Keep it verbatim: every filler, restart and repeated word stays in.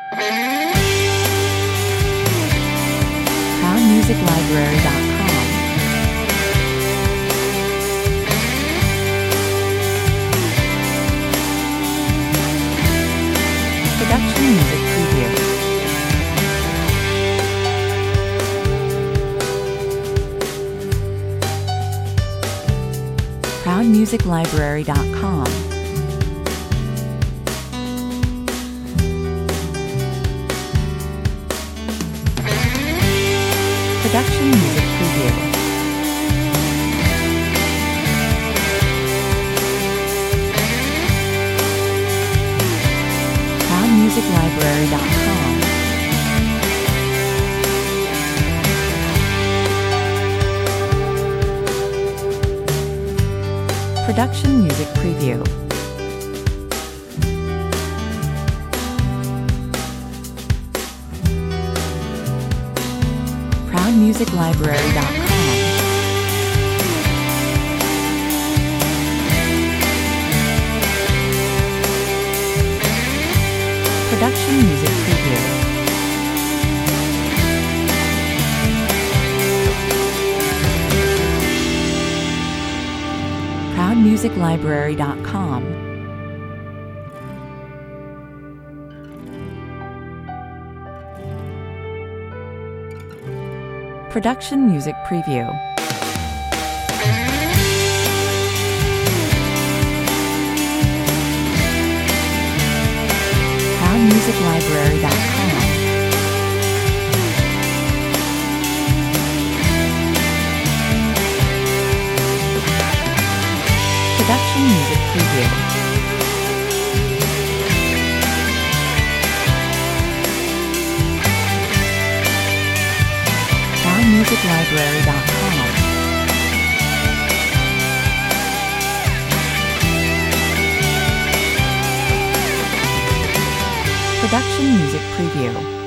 proud music library dot com. Production music preview. proud music library dot com. Production music preview. proud music library dot com. Production music preview. proud music library dot com. Production music preview. proud music library dot com. Production music preview. proud music library dot com. Production music preview. proud music library dot com. Production music preview.